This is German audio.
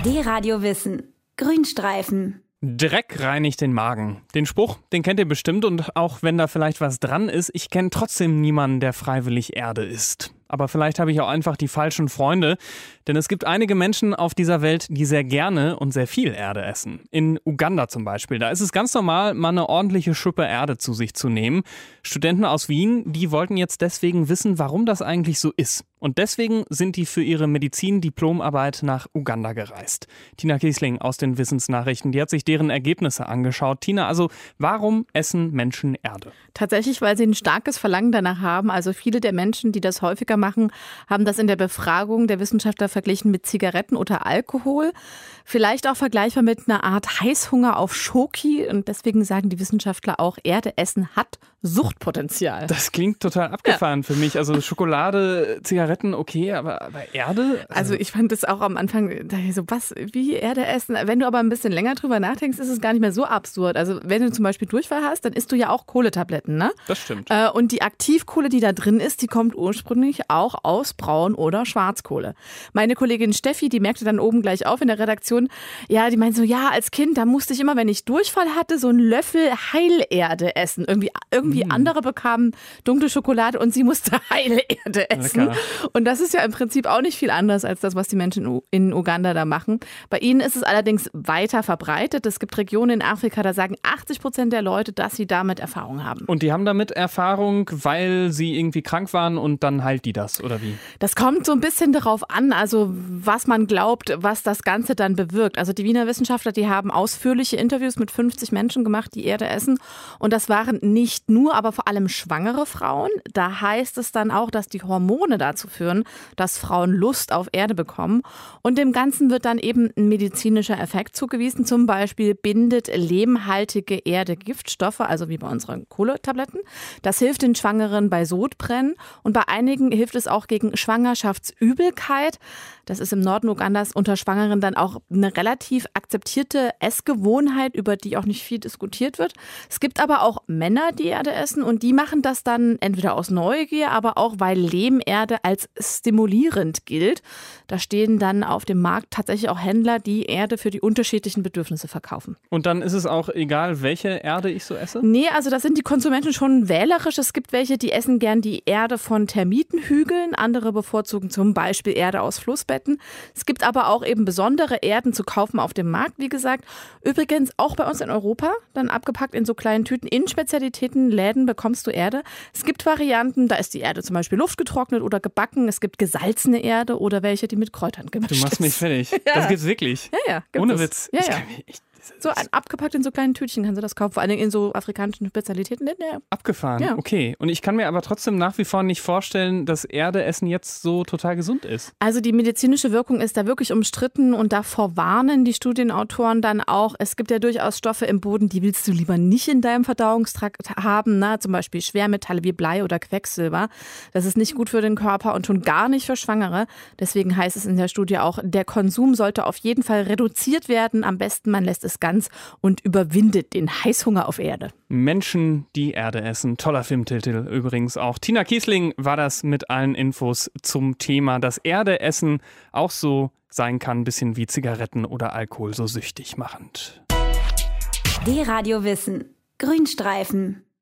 D-Radio Wissen. Grünstreifen. Dreck reinigt den Magen. Den Spruch, den kennt ihr bestimmt, und auch wenn da vielleicht was dran ist, ich kenne trotzdem niemanden, der freiwillig Erde isst. Aber vielleicht habe ich auch einfach die falschen Freunde, denn es gibt einige Menschen auf dieser Welt, die sehr gerne und sehr viel Erde essen. In Uganda zum Beispiel, da ist es ganz normal, mal eine ordentliche Schippe Erde zu sich zu nehmen. Studenten aus Wien, die wollten jetzt deswegen wissen, warum das eigentlich so ist. Und deswegen sind die für ihre Medizin-Diplomarbeit nach Uganda gereist. Tina Kiesling aus den Wissensnachrichten, die hat sich deren Ergebnisse angeschaut. Tina, also warum essen Menschen Erde? Tatsächlich, weil sie ein starkes Verlangen danach haben. Also viele der Menschen, die das häufiger machen, haben das in der Befragung der Wissenschaftler verglichen mit Zigaretten oder Alkohol. Vielleicht auch vergleichbar mit einer Art Heißhunger auf Schoki. Und deswegen sagen die Wissenschaftler auch, Erde essen hat Suchtpotenzial. Das klingt total abgefahren für mich. Also Schokolade, Zigaretten, okay, aber Erde? Also ich fand das auch am Anfang, dachte ich so, was, wie Erde essen? Wenn du aber ein bisschen länger drüber nachdenkst, ist es gar nicht mehr so absurd. Also wenn du zum Beispiel Durchfall hast, dann isst du ja auch Kohletabletten, ne? Das stimmt. Und die Aktivkohle, die da drin ist, die kommt ursprünglich auch aus Braun- oder Schwarzkohle. Meine Kollegin Steffi, die merkte dann oben gleich auf in der Redaktion, ja, die meint so, ja, als Kind, da musste ich immer, wenn ich Durchfall hatte, so einen Löffel Heilerde essen. Irgendwie andere bekamen dunkle Schokolade und sie musste Heilerde essen. Lecker. Und das ist ja im Prinzip auch nicht viel anders als das, was die Menschen in Uganda da machen. Bei ihnen ist es allerdings weiter verbreitet. Es gibt Regionen in Afrika, da sagen 80% der Leute, dass sie damit Erfahrung haben. Und die haben damit Erfahrung, weil sie irgendwie krank waren und dann heilt die das, oder wie? Das kommt so ein bisschen darauf an, also was man glaubt, was das Ganze dann bewirkt. Also die Wiener Wissenschaftler, die haben ausführliche Interviews mit 50 Menschen gemacht, die Erde essen. Und das waren nicht nur, aber vor allem schwangere Frauen. Da heißt es dann auch, dass die Hormone dazu führen, dass Frauen Lust auf Erde bekommen. Und dem Ganzen wird dann eben ein medizinischer Effekt zugewiesen. Zum Beispiel bindet lehmhaltige Erde Giftstoffe, also wie bei unseren Kohletabletten. Das hilft den Schwangeren bei Sodbrennen. Und bei einigen hilft es auch gegen Schwangerschaftsübelkeit. Das ist im Norden Ugandas unter Schwangeren dann auch eine relativ akzeptierte Essgewohnheit, über die auch nicht viel diskutiert wird. Es gibt aber auch Männer, die Erde essen, und die machen das dann entweder aus Neugier, aber auch, weil Lehmerde als stimulierend gilt. Da stehen dann auf dem Markt tatsächlich auch Händler, die Erde für die unterschiedlichen Bedürfnisse verkaufen. Und dann ist es auch egal, welche Erde ich so esse? Nee, also da sind die Konsumenten schon wählerisch. Es gibt welche, die essen gern die Erde von Termitenhügeln. Andere bevorzugen zum Beispiel Erde aus Flussbetten. Es gibt aber auch eben besondere Erden zu kaufen auf dem Markt, wie gesagt. Übrigens auch bei uns in Europa, dann abgepackt in so kleinen Tüten. In Spezialitätenläden bekommst du Erde. Es gibt Varianten, da ist die Erde zum Beispiel luftgetrocknet oder gebacken. Es gibt gesalzene Erde oder welche, die mit Kräutern gemischt ist. Du machst mich fertig. Ja. Das gibt's wirklich? Ja, gibt Ohne es. Witz. Ja, Ich ja. kann mich echt- So abgepackt in so kleinen Tütchen kannst du das kaufen, vor allem in so afrikanischen Spezialitäten. Ja. Abgefahren, Ja. okay. Und ich kann mir aber trotzdem nach wie vor nicht vorstellen, dass Erdeessen jetzt so total gesund ist. Also die medizinische Wirkung ist da wirklich umstritten, und davor warnen die Studienautoren dann auch, es gibt ja durchaus Stoffe im Boden, die willst du lieber nicht in deinem Verdauungstrakt haben, ne? Zum Beispiel Schwermetalle wie Blei oder Quecksilber. Das ist nicht gut für den Körper und schon gar nicht für Schwangere. Deswegen heißt es in der Studie auch, der Konsum sollte auf jeden Fall reduziert werden. Am besten, man lässt es ganz und überwindet den Heißhunger auf Erde. Menschen, die Erde essen. Toller Filmtitel übrigens auch. Tina Kiesling war das mit allen Infos zum Thema, dass Erdeessen auch so sein kann, ein bisschen wie Zigaretten oder Alkohol, so süchtig machend. D-Radio Wissen. Grünstreifen.